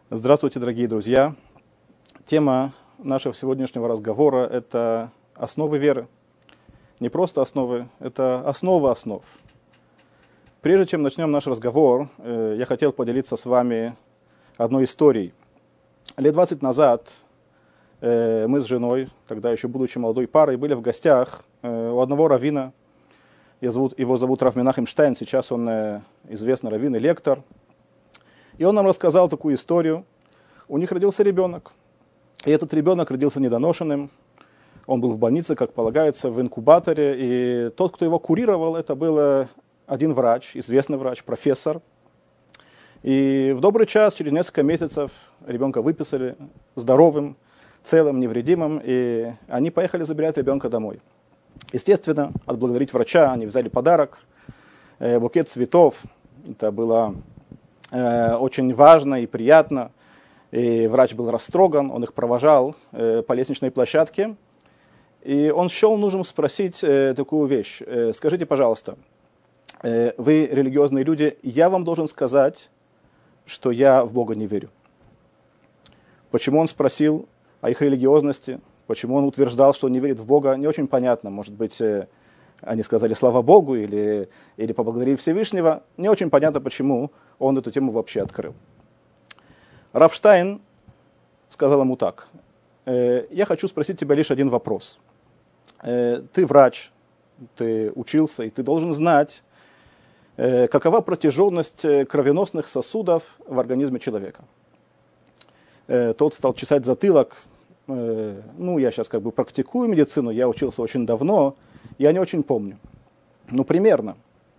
Здравствуйте, дорогие друзья. Тема нашего сегодняшнего разговора – это основы веры. Не просто основы, это основа основ. Прежде чем начнем наш разговор, я хотел поделиться с вами одной историей. Лет 20 назад мы с женой, тогда еще будучи молодой парой, были в гостях у одного раввина. Его зовут Рав Менахем Штайн, сейчас он известный раввин и лектор. И он нам рассказал такую историю. У них родился ребенок. И этот ребенок родился недоношенным. Он был в больнице, как полагается, в инкубаторе. И тот, кто его курировал, это был один врач, известный врач, профессор. И в добрый час, через несколько месяцев, ребенка выписали здоровым, целым, невредимым. И они поехали забирать ребенка домой. Естественно, отблагодарить врача, они взяли подарок, букет цветов. Это было очень важно и приятно. И врач был растроган, он их провожал по лестничной площадке. И он счел нужным спросить такую вещь. Скажите, пожалуйста, вы религиозные люди, я вам должен сказать, что я в Бога не верю. Почему он спросил о их религиозности, почему он утверждал, что он не верит в Бога, не очень понятно. Может быть, они сказали «слава Богу» или поблагодарили Всевышнего. Не очень понятно, почему он эту тему вообще открыл. Рав Штайн сказал ему так: «Я хочу спросить тебя лишь один вопрос. Ты врач, ты учился, и ты должен знать, какова протяженность кровеносных сосудов в организме человека». Тот стал чесать затылок. Я сейчас практикую медицину, я учился очень давно, я не очень помню. Примерно.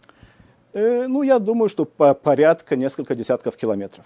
Я думаю, что порядка несколько десятков километров.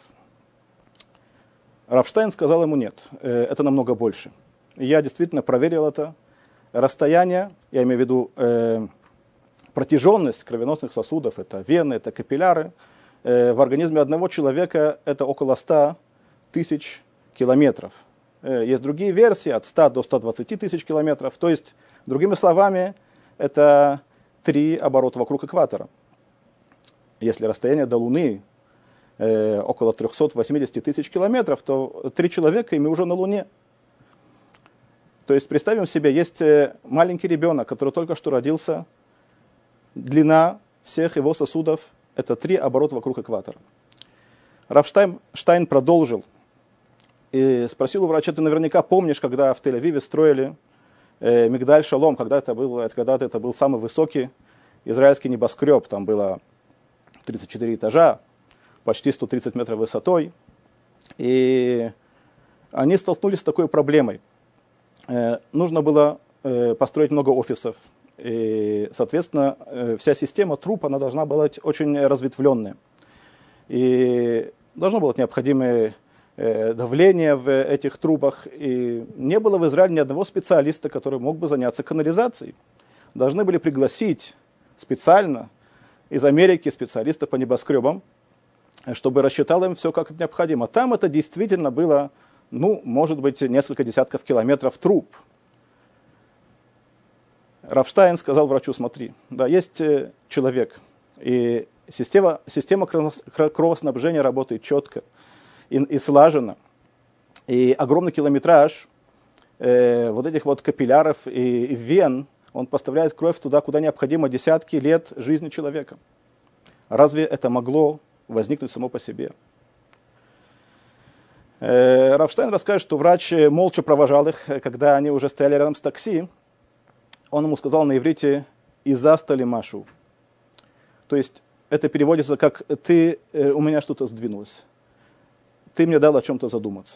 Рав Штайн сказал ему: нет, это намного больше. И я действительно проверил это. Расстояние, я имею в виду протяженность кровеносных сосудов, это вены, это капилляры, в организме одного человека это около 100 тысяч километров. Есть другие версии, от 100 до 120 тысяч километров. То есть, другими словами, это 3 оборота вокруг экватора. Если расстояние до Луны около 380 тысяч километров, то 3 человека, и мы уже на Луне. То есть, представим себе, есть маленький ребенок, который только что родился. Длина всех его сосудов – это 3 оборота вокруг экватора. Рав Штайн продолжил и спросил у врача: ты наверняка помнишь, когда в Тель-Авиве строили Мигдаль Шалом, когда-то это был самый высокий израильский небоскреб. Там было 34 этажа, почти 130 метров высотой. И они столкнулись с такой проблемой. Нужно было построить много офисов. И, соответственно, вся система труб, она должна была быть очень разветвленная. И должно было быть необходимое давление в этих трубах. И не было в Израиле ни одного специалиста, который мог бы заняться канализацией. Должны были пригласить специально из Америки специалиста по небоскребам, чтобы рассчитал им все как необходимо. Там это действительно было, может быть, несколько десятков километров труб. Рав Штайн сказал врачу: смотри, да, есть человек, и система кровоснабжения работает четко и слаженно. И огромный километраж вот этих вот капилляров и вен, он поставляет кровь туда, куда необходимо десятки лет жизни человека. Разве это могло возникнуть само по себе? Рав Штайн расскажет, что врач молча провожал их, когда они уже стояли рядом с такси. Он ему сказал на иврите: «Изастали машу». То есть это переводится как: «ты, у меня что-то сдвинулось, ты мне дал о чем-то задуматься».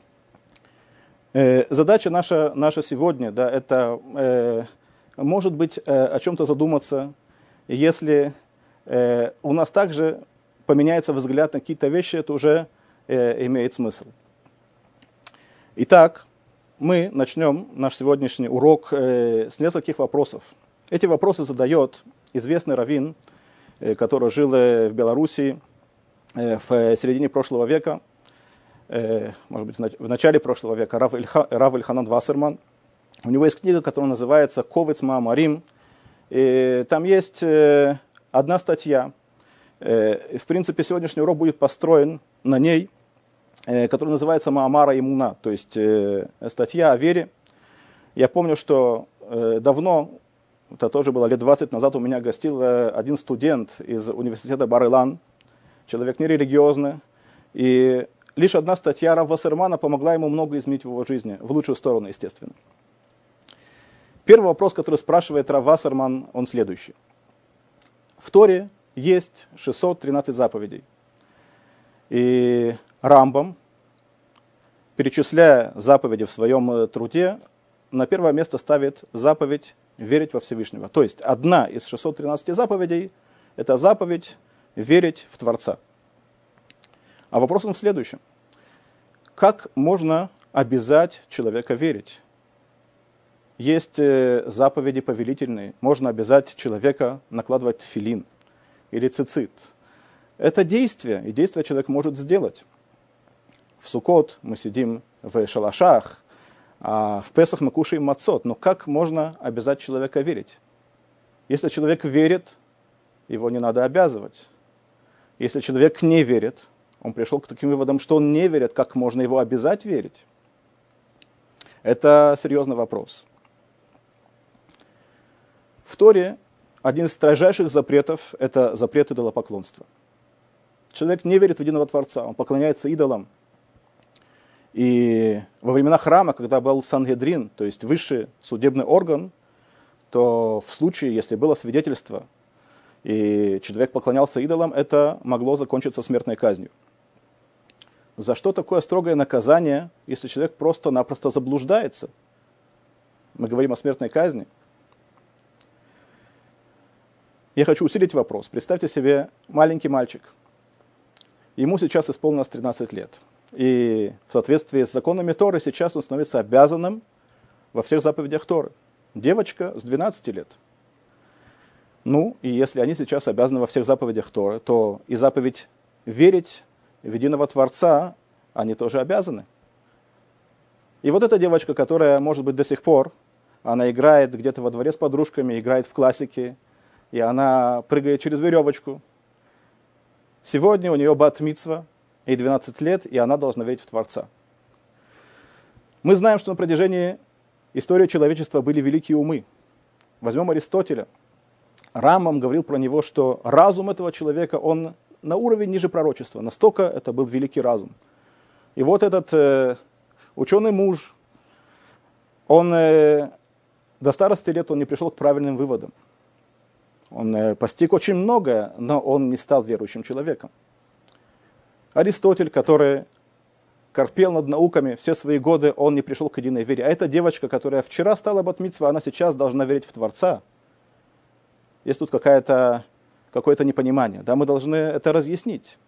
Задача наша сегодня, да, это может быть о чем-то задуматься, если у нас также поменяется взгляд на какие-то вещи, это уже имеет смысл. Итак, мы начнем наш сегодняшний урок с нескольких вопросов. Эти вопросы задает известный раввин, который жил в Белоруссии в середине прошлого века, может быть, в начале прошлого века, Рав Эльханан Вассерман. У него есть книга, которая называется «Ковец Маамарим». И там есть одна статья. В принципе, сегодняшний урок будет построен на ней. который называется Маамара Имуна, то есть статья о вере. Я помню, что давно, это тоже было лет 20 назад, у меня гостил один студент из университета Бар-Илан, человек нерелигиозный, и лишь одна статья Рав Вассермана помогла ему много изменить в его жизни, в лучшую сторону, естественно. Первый вопрос, который спрашивает Рав Вассерман, он следующий. В Торе есть 613 заповедей. И Рамбам, перечисляя заповеди в своем труде, на первое место ставит заповедь верить во Всевышнего. То есть одна из 613 заповедей – это заповедь верить в Творца. А вопрос он в следующем. Как можно обязать человека верить? Есть заповеди повелительные. Можно обязать человека накладывать тфилин или цицит. Это действие, и действие человек может сделать. В Суккот мы сидим в шалашах, а в Песах мы кушаем мацот. Но как можно обязать человека верить? Если человек верит, его не надо обязывать. Если человек не верит, он пришел к таким выводам, что он не верит, как можно его обязать верить? Это серьезный вопрос. В Торе один из строжайших запретов – это запрет идолопоклонства. Человек не верит в единого Творца, он поклоняется идолам. И во времена храма, когда был Сангедрин, то есть высший судебный орган, то в случае, если было свидетельство, и человек поклонялся идолам, это могло закончиться смертной казнью. За что такое строгое наказание, если человек просто-напросто заблуждается? Мы говорим о смертной казни. Я хочу усилить вопрос. Представьте себе маленький мальчик. Ему сейчас исполнилось 13 лет. И в соответствии с законами Торы сейчас он становится обязанным во всех заповедях Торы. Девочка с 12 лет. Ну, и если они сейчас обязаны во всех заповедях Торы, то и заповедь верить в единого Творца они тоже обязаны. И вот эта девочка, которая, может быть, до сих пор, она играет где-то во дворе с подружками, играет в классики, и она прыгает через веревочку. Сегодня у нее бат-мицва, ей 12 лет, и она должна верить в Творца. Мы знаем, что на протяжении истории человечества были великие умы. Возьмем Аристотеля. Рамбам говорил про него, что разум этого человека, он на уровень ниже пророчества. Настолько это был великий разум. И вот этот ученый муж, он до старости лет он не пришел к правильным выводам. Он постиг очень многое, но он не стал верующим человеком. Аристотель, который корпел над науками все свои годы, он не пришел к единой вере. А эта девочка, которая вчера стала бат-мицва, она сейчас должна верить в Творца. Есть тут какое-то непонимание. Да, мы должны это разъяснить.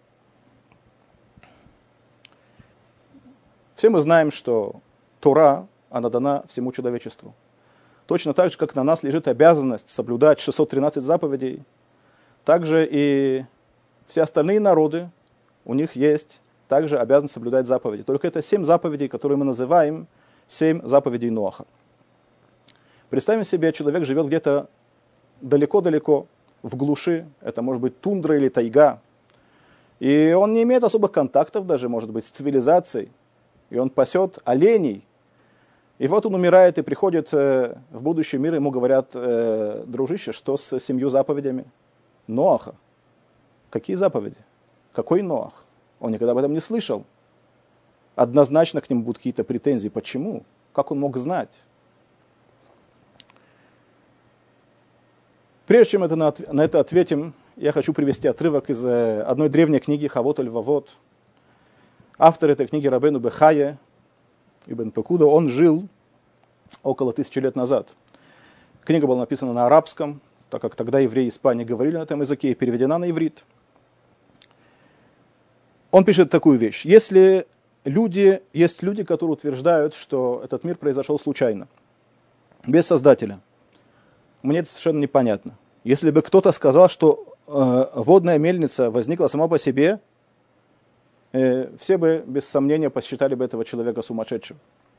Все мы знаем, что Тора, она дана всему человечеству. Точно так же, как на нас лежит обязанность соблюдать 613 заповедей, также и все остальные народы, у них есть также обязанность соблюдать заповеди. Только это 7 заповедей, которые мы называем 7 заповедей Ноаха. Представим себе, человек живет где-то далеко-далеко, в глуши, это может быть тундра или тайга, и он не имеет особых контактов даже, может быть, с цивилизацией, и он пасет оленей. И вот он умирает и приходит в будущий мир, ему говорят: дружище, что с 7 заповедями Ноаха? Какие заповеди? Какой Ноах? Он никогда об этом не слышал. Однозначно к нему будут какие-то претензии. Почему? Как он мог знать? Прежде чем на это ответим, я хочу привести отрывок из одной древней книги «Хавот аль-Вавот». Автор этой книги Рабейну Бехая Ибн Пекуда, он жил около 1000 лет назад. Книга была написана на арабском, так как тогда евреи Испании говорили на этом языке, и переведена на иврит. Он пишет такую вещь. Есть люди, которые утверждают, что этот мир произошел случайно, без Создателя. Мне это совершенно непонятно. Если бы кто-то сказал, что водная мельница возникла сама по себе, все бы без сомнения посчитали бы этого человека сумасшедшим.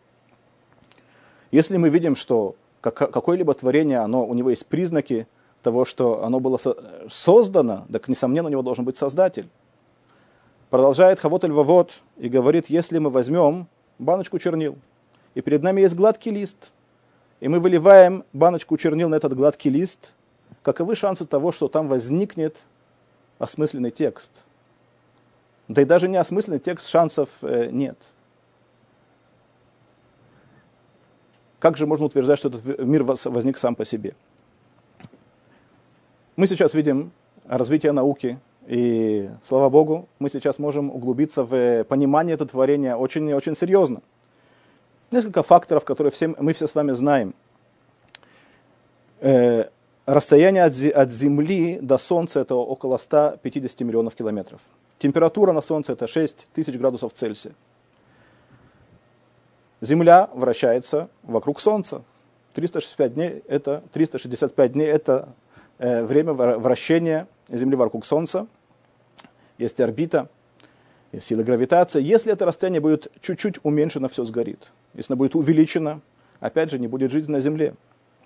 Если мы видим, что какое-либо творение, у него есть признаки того, что оно было создано, так, несомненно, у него должен быть Создатель. Продолжает Хавот аль-Вавот и говорит, если мы возьмем баночку чернил, и перед нами есть гладкий лист, и мы выливаем баночку чернил на этот гладкий лист, каковы шансы того, что там возникнет осмысленный текст? Да и даже не осмысленный текст, шансов нет. Как же можно утверждать, что этот мир возник сам по себе? Мы сейчас видим развитие науки, и, слава Богу, мы сейчас можем углубиться в понимание этого творения очень серьезно. Несколько факторов, которые мы все с вами знаем. Расстояние от Земли до Солнца это около 150 миллионов километров. Температура на Солнце это 6000 градусов Цельсия. Земля вращается вокруг Солнца. 365 дней это время вращения Земли вокруг Солнца. Есть орбита, есть сила гравитации. Если это расстояние будет чуть-чуть уменьшено, все сгорит. Если оно будет увеличено, опять же, не будет жизни на Земле.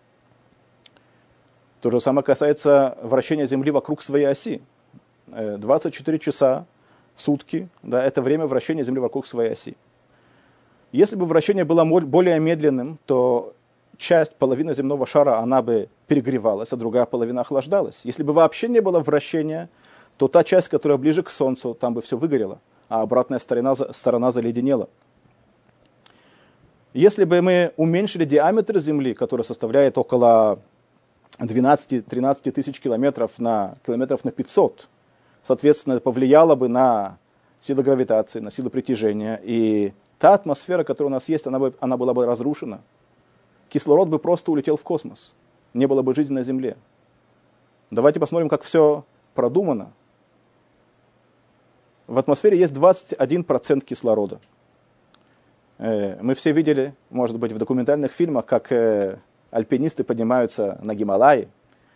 То же самое касается вращения Земли вокруг своей оси. 24 часа в сутки, да, это время вращения Земли вокруг своей оси. Если бы вращение было более медленным, то половина земного шара, она бы перегревалась, а другая половина охлаждалась. Если бы вообще не было вращения, то та часть, которая ближе к Солнцу, там бы все выгорело, а обратная сторона заледенела. Если бы мы уменьшили диаметр Земли, который составляет около 12-13 тысяч километров на 500, соответственно, это повлияло бы на силу гравитации, на силу притяжения, и та атмосфера, которая у нас есть, она была бы разрушена. Кислород бы просто улетел в космос. Не было бы жизни на Земле. Давайте посмотрим, как все продумано. В атмосфере есть 21% кислорода. Мы все видели, может быть, в документальных фильмах, как альпинисты поднимаются на Гималаи.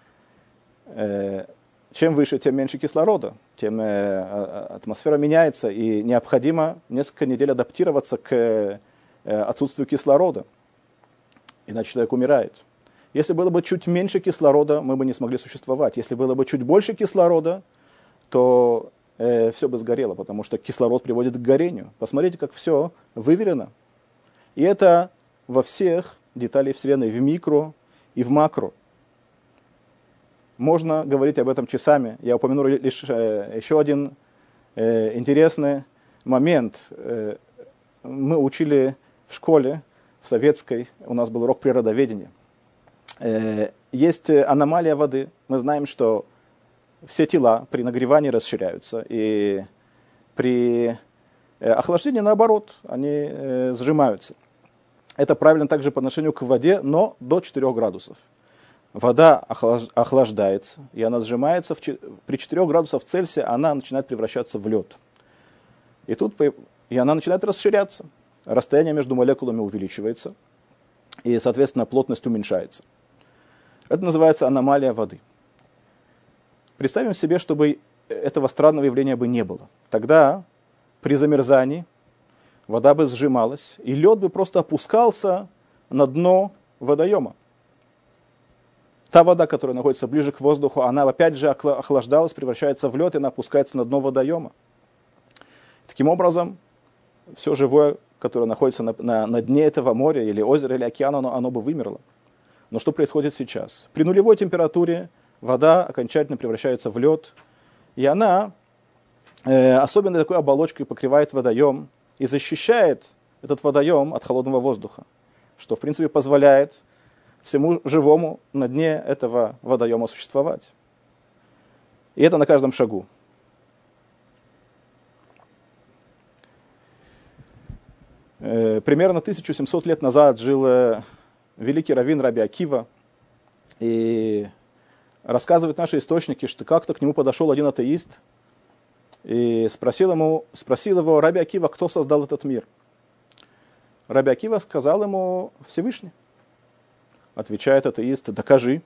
Чем выше, тем меньше кислорода, тем атмосфера меняется, и необходимо несколько недель адаптироваться к отсутствию кислорода, иначе человек умирает. Если было бы чуть меньше кислорода, мы бы не смогли существовать. Если было бы чуть больше кислорода, то все бы сгорело, потому что кислород приводит к горению. Посмотрите, как все выверено. И это во всех деталях Вселенной, в микро и в макро. Можно говорить об этом часами. Я упомяну лишь еще один интересный момент. Мы учили в школе, в советской, у нас был урок природоведения. Есть аномалия воды. Мы знаем, что все тела при нагревании расширяются, и при охлаждении, наоборот, они сжимаются. Это правильно также по отношению к воде, но до 4 градусов. Вода охлаждается, и она сжимается. При 4 градусах Цельсия она начинает превращаться в лед. И она начинает расширяться. Расстояние между молекулами увеличивается, и, соответственно, плотность уменьшается. Это называется аномалия воды. Представим себе, чтобы этого странного явления бы не было. Тогда при замерзании вода бы сжималась, и лед бы просто опускался на дно водоема. Та вода, которая находится ближе к воздуху, она опять же охлаждалась, превращается в лед, и она опускается на дно водоема. Таким образом, все живое, которое находится на дне этого моря, или озера, или океана, оно бы вымерло. Но что происходит сейчас? При нулевой температуре вода окончательно превращается в лед, и она особенно такой оболочкой покрывает водоем и защищает этот водоем от холодного воздуха, что, в принципе, позволяет всему живому на дне этого водоема существовать. И это на каждом шагу. Примерно 1700 лет назад жил великий раввин Раби Акива, и рассказывают наши источники, что как-то к нему подошел один атеист и спросил его: Раби Акива, кто создал этот мир? Раби Акива сказал ему: Всевышний. Отвечает атеист: докажи.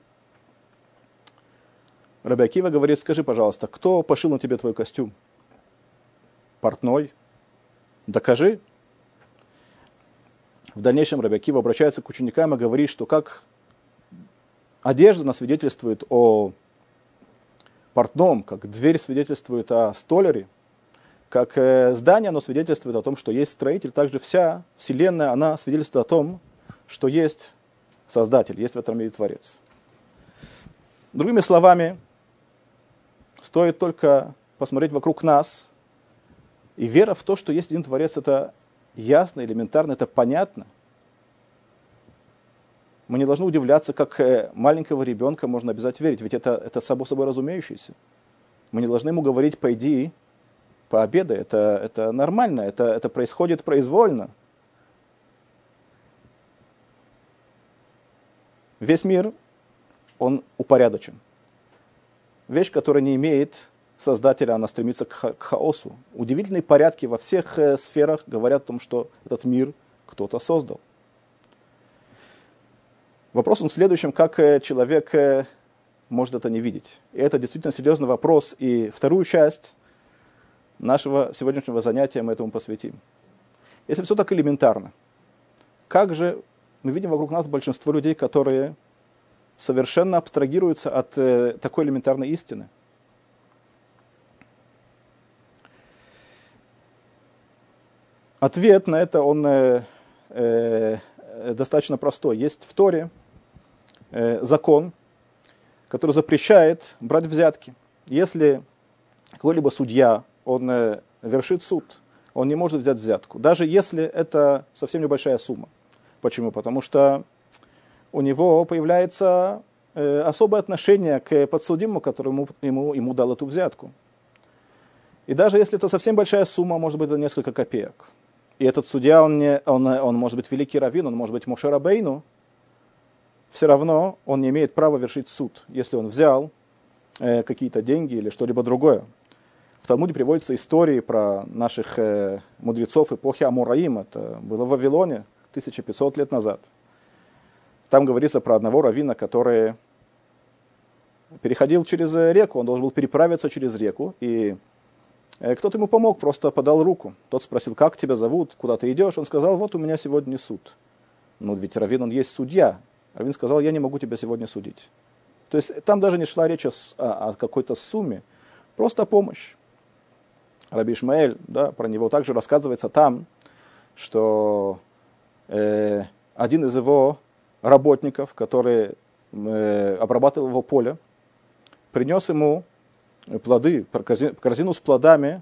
Раби Акива говорит: скажи, пожалуйста, кто пошил на тебе твой костюм? Портной. Докажи. В дальнейшем Раби Акива обращается к ученикам и говорит, что как одежда нас свидетельствует о портном, как дверь свидетельствует о столяре, Как здание, оно свидетельствует о том, что есть строитель, также вся Вселенная, она свидетельствует о том, что есть Создатель, есть в этом мире Творец. Другими словами, стоит только посмотреть вокруг нас, и вера в то, что есть один Творец, это ясно, элементарно, это понятно. Мы не должны удивляться, как маленького ребенка можно обязать верить, ведь это само собой разумеющееся. Мы не должны ему говорить «пойди, пообедай», это нормально, это происходит произвольно. Весь мир, он упорядочен. Вещь, которая не имеет создателя, она стремится к хаосу. Удивительные порядки во всех сферах говорят о том, что этот мир кто-то создал. Вопрос в следующем, как человек может это не видеть. И это действительно серьезный вопрос, и вторую часть нашего сегодняшнего занятия мы этому посвятим. Если все так элементарно, как же мы видим вокруг нас большинство людей, которые совершенно абстрагируются от такой элементарной истины? Ответ на это, он достаточно простой. Есть в Торе закон, который запрещает брать взятки. Если какой-либо судья, он вершит суд, он не может взять взятку, даже если это совсем небольшая сумма. Почему? Потому что у него появляется особое отношение к подсудимому, который ему дал эту взятку. И даже если это совсем большая сумма, может быть, это несколько копеек. И этот судья, он может быть великий раввин, он может быть Моше Рабейну, все равно он не имеет права вершить суд, если он взял какие-то деньги или что-либо другое. В Талмуде приводятся истории про наших мудрецов эпохи Амураим. Это было в Вавилоне 1500 лет назад. Там говорится про одного раввина, который переходил через реку, он должен был переправиться через реку, и кто-то ему помог, просто подал руку. Тот спросил, как тебя зовут, куда ты идешь? Он сказал, вот у меня сегодня суд. Ну ведь раввин, он есть судья. Раввин сказал, я не могу тебя сегодня судить. То есть там даже не шла речь о какой-то сумме, просто помощь. Раби Ишмаэль, да, про него также рассказывается там, что один из его работников, который обрабатывал его поле, принес ему плоды, корзину с плодами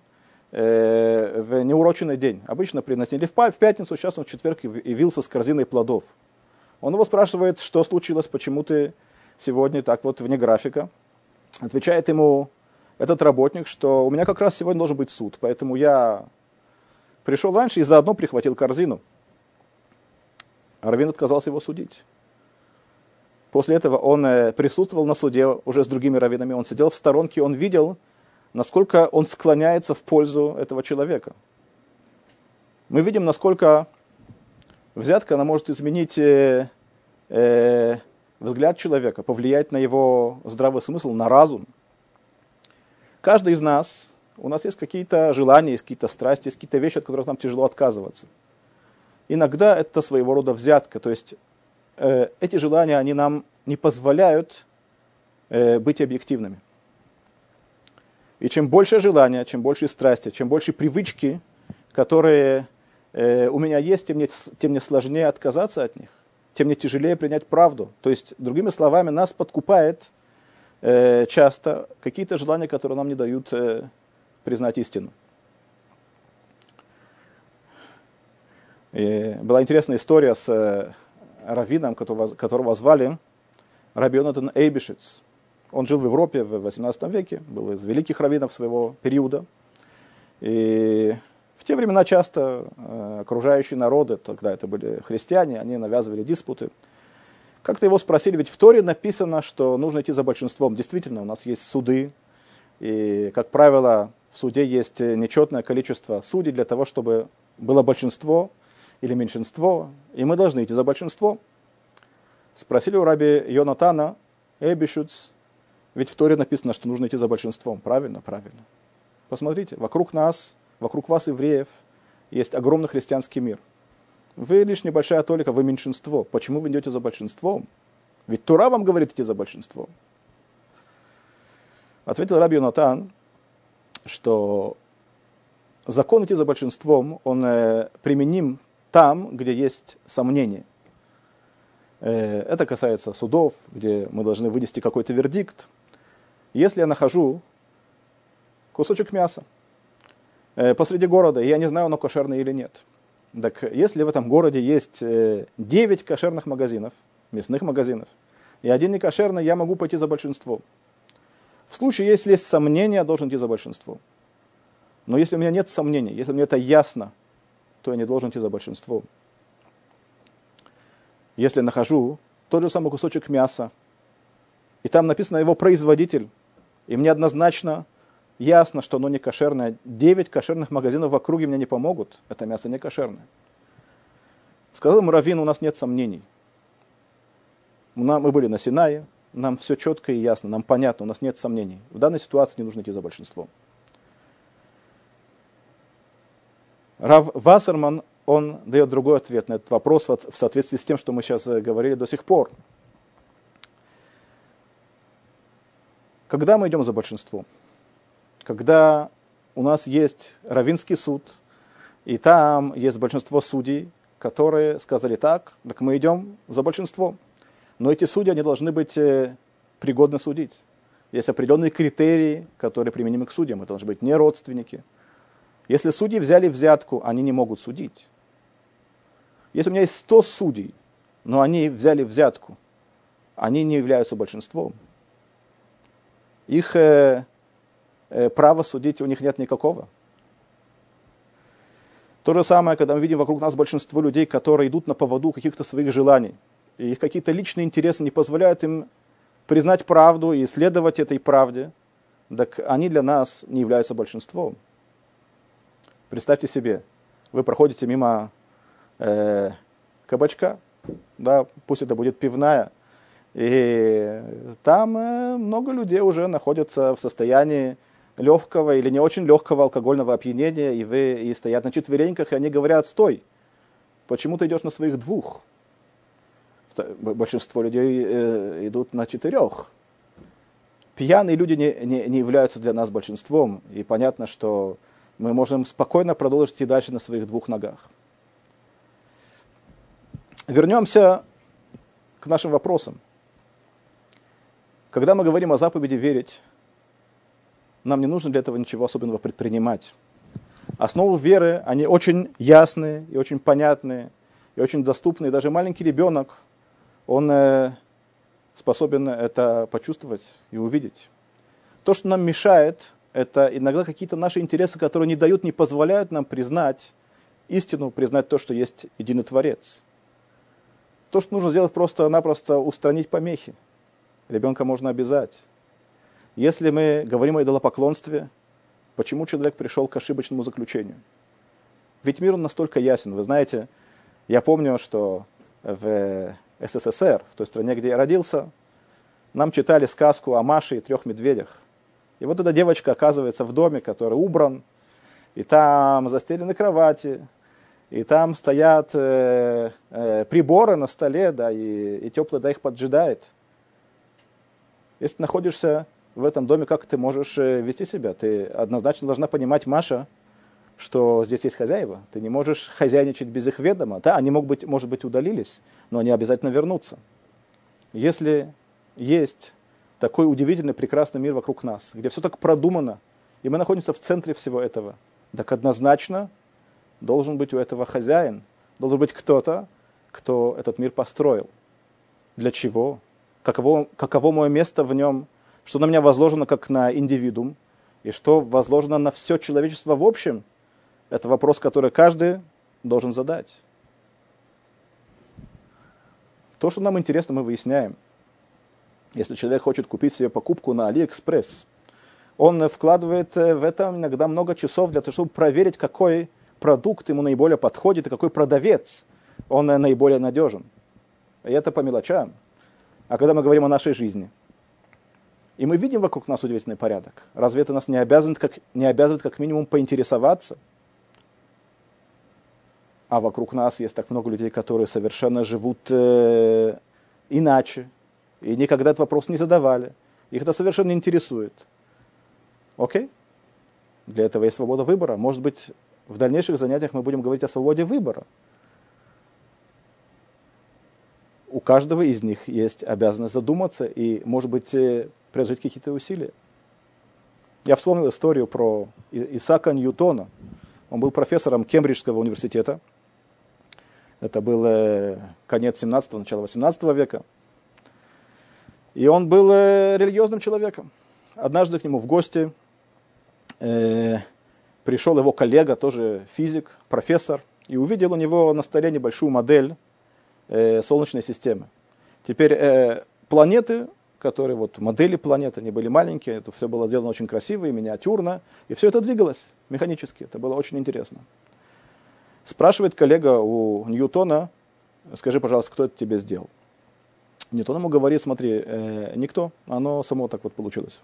в неуроченный день. Обычно приносили в пятницу, сейчас он в четверг явился с корзиной плодов. Он его спрашивает, что случилось, почему ты сегодня так вот вне графика. Отвечает ему этот работник, что у меня как раз сегодня должен быть суд, поэтому я пришел раньше и заодно прихватил корзину. Раввин отказался его судить. После этого он присутствовал на суде уже с другими раввинами, он сидел в сторонке, он видел, насколько он склоняется в пользу этого человека. Мы видим, насколько взятка, она может изменить взгляд человека, повлиять на его здравый смысл, на разум. Каждый из нас, у нас есть какие-то желания, есть какие-то страсти, есть какие-то вещи, от которых нам тяжело отказываться. Иногда это своего рода взятка, то есть эти желания, они нам не позволяют быть объективными. И чем больше желания, чем больше страсти, чем больше привычки, которые у меня есть, тем мне сложнее отказаться от них, тем мне тяжелее принять правду. То есть, другими словами, нас подкупает часто какие-то желания, которые нам не дают признать истину. И была интересная история с раввином, которого звали Раби Йонатан Эйбишиц. Он жил в Европе в 18 веке, был из великих раввинов своего периода. И в те времена часто окружающие народы, тогда это были христиане, они навязывали диспуты. Как-то его спросили, ведь в Торе написано, что нужно идти за большинством. Действительно, у нас есть суды, и, как правило, в суде есть нечетное количество судей для того, чтобы было большинство или меньшинство, и мы должны идти за большинство. Спросили у раби Йонатана Эйбишиц, ведь в Торе написано, что нужно идти за большинством. Правильно? Правильно. Посмотрите, вокруг нас, вокруг вас, евреев, есть огромный христианский мир. Вы лишь небольшая толика, вы меньшинство. Почему вы идете за большинством? Ведь Тора вам говорит идти за большинством. Ответил раби Йонатан, что закон идти за большинством, он применим там, где есть сомнения. Это касается судов, где мы должны вынести какой-то вердикт. Если я нахожу кусочек мяса посреди города, и я не знаю, оно кошерное или нет. Так если в этом городе есть 9 кошерных магазинов, мясных магазинов, и один не кошерный, я могу пойти за большинством. В случае, если есть сомнения, я должен идти за большинством. Но если у меня нет сомнений, если мне это ясно, то я не должен идти за большинством. Если я нахожу тот же самый кусочек мяса, и там написано его производитель, и мне однозначно ясно, что оно не кошерное, 9 кошерных магазинов в округе мне не помогут, это мясо не кошерное. Сказал ему раввин, у нас нет сомнений. Мы были на Синае, нам все четко и ясно, нам понятно, у нас нет сомнений. В данной ситуации не нужно идти за большинством. Рав Вассерман, он дает другой ответ на этот вопрос в соответствии с тем, что мы сейчас говорили до сих пор. Когда мы идем за большинством? Когда у нас есть раввинский суд, и там есть большинство судей, которые сказали так мы идем за большинством. Но эти судьи, они должны быть пригодны судить. Есть определенные критерии, которые применимы к судьям. Это должны быть не родственники. Если судьи взяли взятку, они не могут судить. Если у меня есть 100 судей, но они взяли взятку, они не являются большинством. Их права судить у них нет никакого. То же самое, когда мы видим вокруг нас большинство людей, которые идут на поводу каких-то своих желаний. И их какие-то личные интересы не позволяют им признать правду и следовать этой правде, так они для нас не являются большинством. Представьте себе, вы проходите мимо кабачка, да, пусть это будет пивная, и там много людей уже находятся в состоянии легкого или не очень легкого алкогольного опьянения, и стоят на четвереньках, и они говорят: стой, почему ты идешь на своих 2? Большинство людей идут на 4. Пьяные люди не являются для нас большинством, и понятно, что мы можем спокойно продолжить идти дальше на своих 2 ногах. Вернемся к нашим вопросам. Когда мы говорим о заповеди верить, нам не нужно для этого ничего особенного предпринимать. Основы веры, они очень ясные и очень понятные, и очень доступные. Даже маленький ребенок, он способен это почувствовать и увидеть. То, что нам мешает, это иногда какие-то наши интересы, которые не дают, не позволяют нам признать истину, признать то, что есть единый Творец. То, что нужно сделать, просто-напросто устранить помехи. Ребенка можно обязать. Если мы говорим о идолопоклонстве, почему человек пришел к ошибочному заключению? Ведь мир он настолько ясен. Вы знаете, я помню, что в СССР, в той стране, где я родился, нам читали сказку о Маше и 3 медведях. И вот эта девочка оказывается в доме, который убран, и там застелены кровати, и там стоят приборы на столе, да, и теплая вода их поджидает. Если ты находишься в этом доме, как ты можешь вести себя? Ты однозначно должна понимать, Маша, что здесь есть хозяева. Ты не можешь хозяйничать без их ведома. Да, они, может быть, удалились, но они обязательно вернутся. Если есть такой удивительный, прекрасный мир вокруг нас, где все так продумано, и мы находимся в центре всего этого, так однозначно должен быть у этого хозяин, должен быть кто-то, кто этот мир построил. Для чего? Каково мое место в нем? Что на меня возложено как на индивидуум? И что возложено на все человечество в общем? Это вопрос, который каждый должен задать. То, что нам интересно, мы выясняем. Если человек хочет купить себе покупку на AliExpress, он вкладывает в это иногда много часов для того, чтобы проверить, какой продукт ему наиболее подходит и какой продавец он наиболее надежен. И это по мелочам. А когда мы говорим о нашей жизни, и мы видим вокруг нас удивительный порядок, разве это нас не обязывает как минимум поинтересоваться? А вокруг нас есть так много людей, которые совершенно живут иначе, и никогда этот вопрос не задавали. Их это совершенно не интересует. Окей? Для этого есть свобода выбора. Может быть, в дальнейших занятиях мы будем говорить о свободе выбора. У каждого из них есть обязанность задуматься и, может быть, приложить какие-то усилия. Я вспомнил историю про Исаака Ньютона. Он был профессором Кембриджского университета. Это был конец 17-го, начало 18 века. И он был религиозным человеком. Однажды к нему в гости пришел его коллега, тоже физик, профессор, и увидел у него на столе небольшую модель Солнечной системы. Теперь планеты, которые вот модели планет, они были маленькие, это все было сделано очень красиво и миниатюрно, и все это двигалось механически, это было очень интересно. Спрашивает коллега у Ньютона: скажи, пожалуйста, кто это тебе сделал? Ньютон ему говорит: смотри, никто, оно само так вот получилось.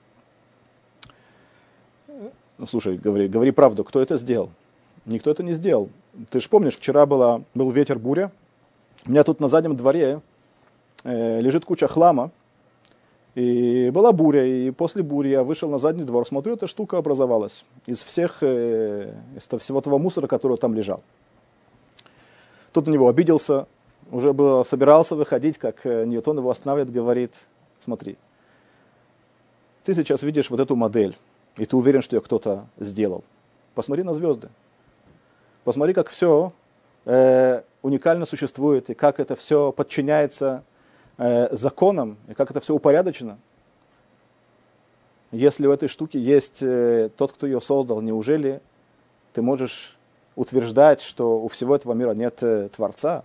Слушай, говори правду, кто это сделал? Никто это не сделал. Ты же помнишь, вчера был ветер, буря. У меня тут на заднем дворе лежит куча хлама. И была буря, и после бури я вышел на задний двор, смотрю, эта штука образовалась из всего того мусора, который там лежал. Тут на него обиделся, уже собирался выходить, как Ньютон его останавливает, говорит: смотри, ты сейчас видишь вот эту модель, и ты уверен, что ее кто-то сделал. Посмотри на звезды. Посмотри, как все уникально существует, и как это все подчиняется законам, и как это все упорядочено. Если у этой штуки есть тот, кто ее создал, неужели ты можешь утверждать, что у всего этого мира нет Творца?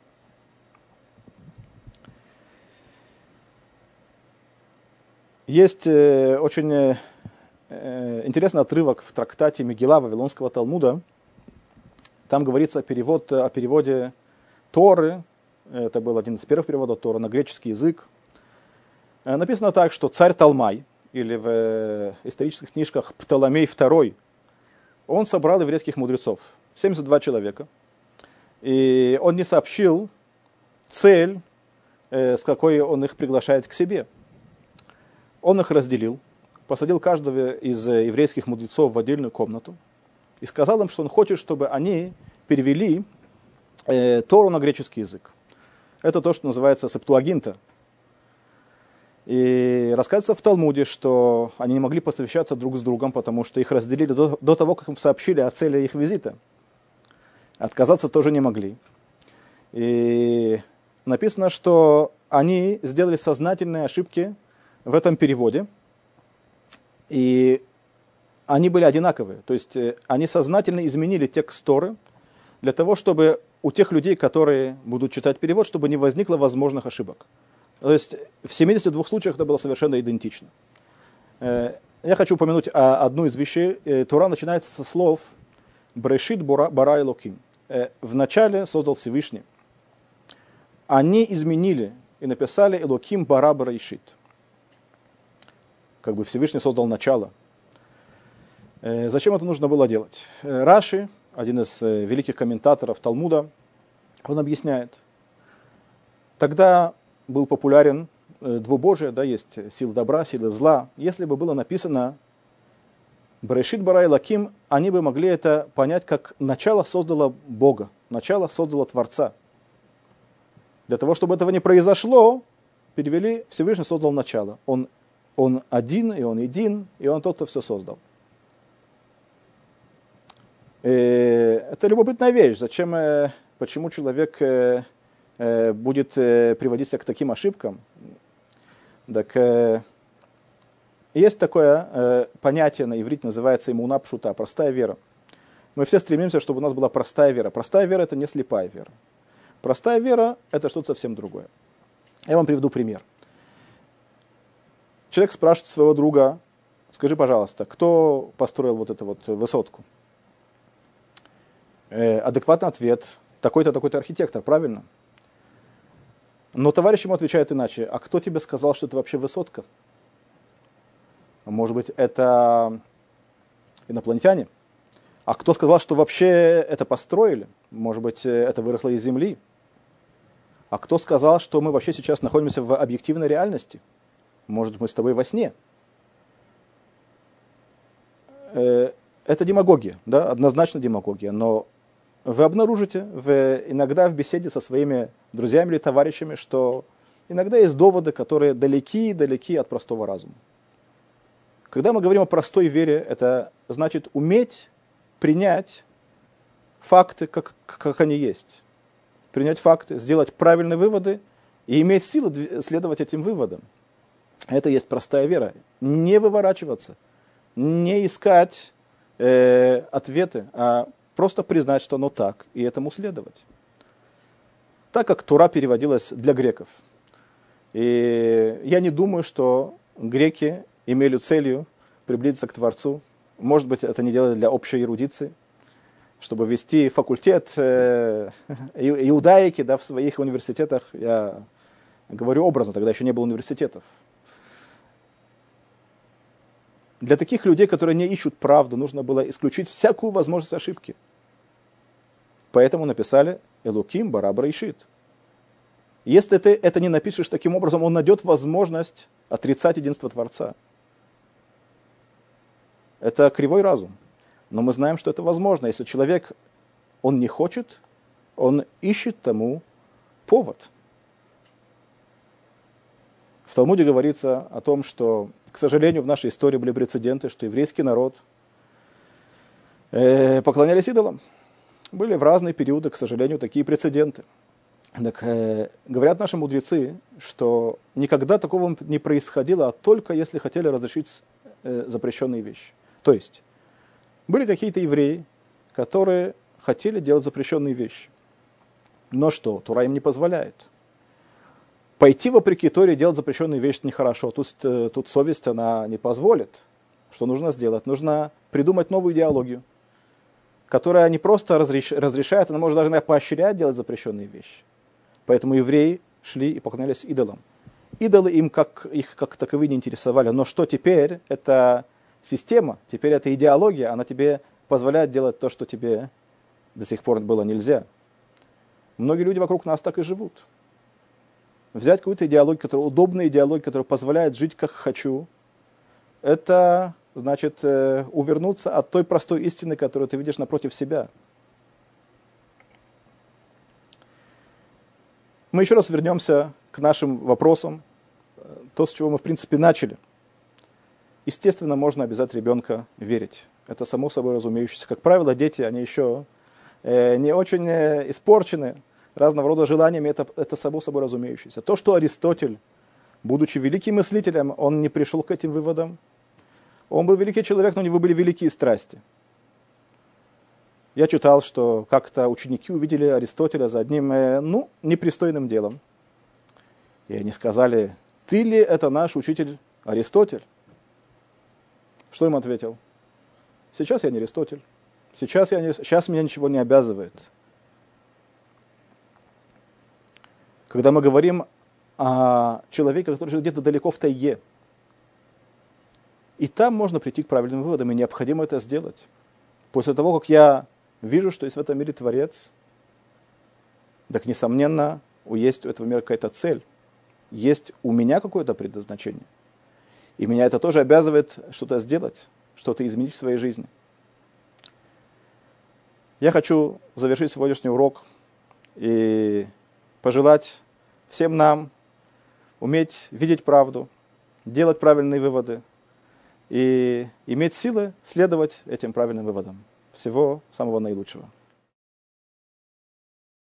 Есть очень интересный отрывок в трактате Мегилла Вавилонского Талмуда. Там говорится о переводе Торы. Это был один из первых переводов Торы на греческий язык. Написано так, что царь Талмай, или в исторических книжках Птоломей II, он собрал еврейских мудрецов, 72 человека, и он не сообщил цель, с какой он их приглашает к себе. Он их разделил, посадил каждого из еврейских мудрецов в отдельную комнату и сказал им, что он хочет, чтобы они перевели Тору на греческий язык. Это то, что называется Септуагинта. И рассказывается в Талмуде, что они не могли посовещаться друг с другом, потому что их разделили до того, как им сообщили о цели их визита. Отказаться тоже не могли. И написано, что они сделали сознательные ошибки в этом переводе, и они были одинаковые. То есть они сознательно изменили текст Торы для того, чтобы у тех людей, которые будут читать перевод, чтобы не возникло возможных ошибок. То есть в 72 случаях это было совершенно идентично. Я хочу упомянуть одну из вещей. Тора начинается со слов «Брешит бара Элоким». «Вначале создал Всевышний». Они изменили и написали «Элоким бара Брешит». Как бы Всевышний создал начало. Зачем это нужно было делать? Раши, один из великих комментаторов Талмуда, он объясняет. Тогда был популярен двубожие, да, есть сила добра, сила зла. Если бы было написано «Брешит бара Элоким», они бы могли это понять как начало создало Бога, начало создало Творца. Для того, чтобы этого не произошло, перевели «Всевышний создал начало». Он один, и он един, и он тот, кто все создал. Это любопытная вещь. Почему человек будет приводить себя к таким ошибкам? Так, есть такое понятие на иврите, называется имуна пшута, простая вера. Мы все стремимся, чтобы у нас была простая вера. Простая вера – это не слепая вера. Простая вера – это что-то совсем другое. Я вам приведу пример. Человек спрашивает своего друга: скажи, пожалуйста, кто построил вот эту вот высотку? Адекватный ответ: такой-то, такой-то архитектор, правильно? Но товарищ ему отвечает иначе: а кто тебе сказал, что это вообще высотка? Может быть, это инопланетяне? А кто сказал, что вообще это построили? Может быть, это выросло из земли? А кто сказал, что мы вообще сейчас находимся в объективной реальности? Может, мы с тобой во сне? это демагогия, да, однозначно демагогия, но вы обнаружите иногда в беседе со своими друзьями или товарищами, что иногда есть доводы, которые далеки от простого разума. Когда мы говорим о простой вере, это значит уметь принять факты, как они есть. Принять факты, сделать правильные выводы и иметь силу следовать этим выводам. Это есть простая вера. Не выворачиваться, не искать ответы, а просто признать, что оно так, и этому следовать. Так как Тора переводилась для греков. И я не думаю, что греки имели целью приблизиться к Творцу. Может быть, это не делали для общей эрудиции, чтобы вести факультет иудаики, да, в своих университетах. Я говорю образно, тогда еще не было университетов. Для таких людей, которые не ищут правду, нужно было исключить всякую возможность ошибки. Поэтому написали «Элуким bara bereshit». Если ты это не напишешь таким образом, он найдет возможность отрицать единство Творца. Это кривой разум. Но мы знаем, что это возможно. Если человек, он не хочет, он ищет тому повод. В Талмуде говорится о том, что, к сожалению, в нашей истории были прецеденты, что еврейский народ поклонялись идолам. Были в разные периоды, к сожалению, такие прецеденты. Так, говорят наши мудрецы, что никогда такого не происходило, а только если хотели разрешить запрещенные вещи. То есть, были какие-то евреи, которые хотели делать запрещенные вещи. Но что? Тора им не позволяет. Пойти вопреки Торе и делать запрещенные вещи нехорошо. Тут совесть, она не позволит. Что нужно сделать? Нужно придумать новую идеологию, которая не просто разрешает, она может даже поощрять делать запрещенные вещи. Поэтому евреи шли и поклонялись идолам. Идолы их как таковые не интересовали. Но что теперь? Это система, теперь это идеология, она тебе позволяет делать то, что тебе до сих пор было нельзя. Многие люди вокруг нас так и живут. Взять какую-то идеологию, удобную идеологию, которая позволяет жить как хочу, это значит увернуться от той простой истины, которую ты видишь напротив себя. Мы еще раз вернемся к нашим вопросам, то, с чего мы в принципе начали. Естественно, можно обязать ребенка верить. Это само собой разумеющееся. Как правило, дети, они еще не очень испорчены разного рода желаниями, это само собой разумеющееся. То, что Аристотель, будучи великим мыслителем, он не пришел к этим выводам. Он был великий человек, но у него были великие страсти. Я читал, что как-то ученики увидели Аристотеля за одним, непристойным делом. И они сказали: «Ты ли это наш учитель Аристотель?» Что им ответил? «Сейчас я не Аристотель. Сейчас меня ничего не обязывает». Когда мы говорим о человеке, который живет где-то далеко в тайге, и там можно прийти к правильным выводам, и необходимо это сделать. После того, как я вижу, что есть в этом мире Творец, так, несомненно, есть у этого мира какая-то цель. Есть у меня какое-то предназначение. И меня это тоже обязывает что-то сделать, что-то изменить в своей жизни. Я хочу завершить сегодняшний урок и пожелать всем нам уметь видеть правду, делать правильные выводы и иметь силы следовать этим правильным выводам. Всего самого наилучшего.